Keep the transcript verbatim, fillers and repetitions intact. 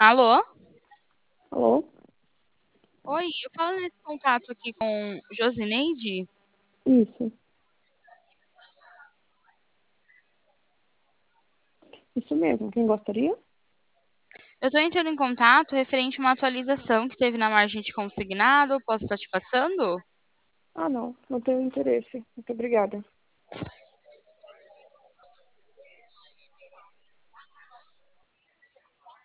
Alô? Alô? Oi, eu falo nesse contato aqui com Josineide. Isso, isso mesmo. Quem gostaria? Eu estou entrando em contato referente a uma atualização que teve na margem de consignado. Posso estar te passando? Ah, não, não tenho interesse. Muito obrigada.